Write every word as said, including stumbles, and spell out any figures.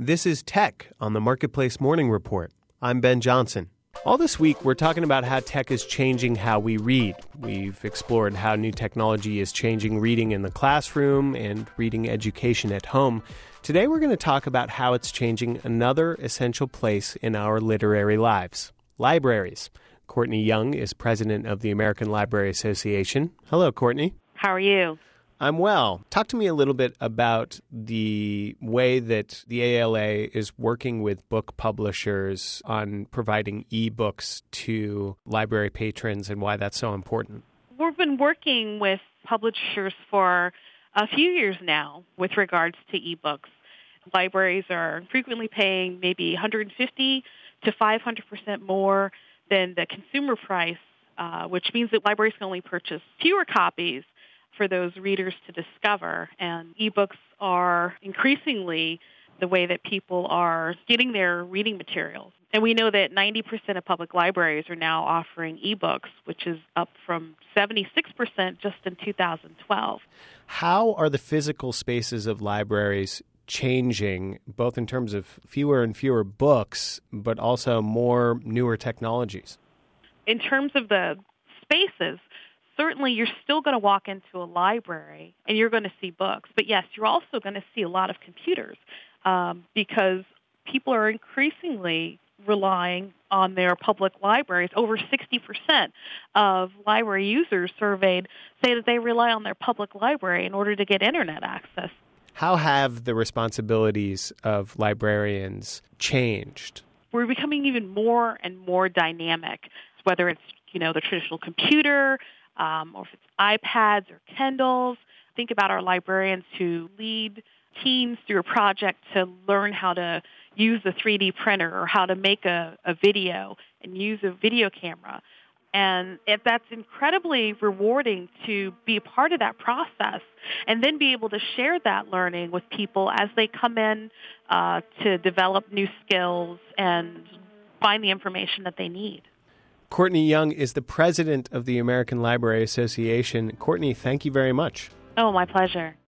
This is Tech on the Marketplace Morning Report. I'm Ben Johnson. All this week, we're talking about how tech is changing how we read. We've explored how new technology is changing reading in the classroom and reading education at home. Today, we're going to talk about how it's changing another essential place in our literary lives, libraries. Courtney Young is president of the American Library Association. Hello, Courtney. How are you? I'm well. Talk to me a little bit about the way that the A L A is working with book publishers on providing ebooks to library patrons and why that's so important. We've been working with publishers for a few years now with regards to ebooks. Libraries are frequently paying maybe one hundred fifty to five hundred percent more than the consumer price, uh, which means that libraries can only purchase fewer copies for those readers to discover. And ebooks are increasingly the way that people are getting their reading materials. And we know that ninety percent of public libraries are now offering ebooks, which is up from seventy-six percent just in two thousand twelve. How are the physical spaces of libraries changing, both in terms of fewer and fewer books, but also more newer technologies? In terms of the spaces, certainly you're still going to walk into a library and you're going to see books. But yes, you're also going to see a lot of computers um, because people are increasingly relying on their public libraries. Over sixty percent of library users surveyed say that they rely on their public library in order to get internet access. How have the responsibilities of librarians changed? We're becoming even more and more dynamic, whether it's, you know, the traditional computer, um, or if it's iPads or Kindles. Think about our librarians who lead teams through a project to learn how to use the three D printer or how to make a, a video and use a video camera. And if that's incredibly rewarding to be a part of that process and then be able to share that learning with people as they come in uh, to develop new skills and find the information that they need. Courtney Young is the president of the American Library Association. Courtney, thank you very much. Oh, my pleasure.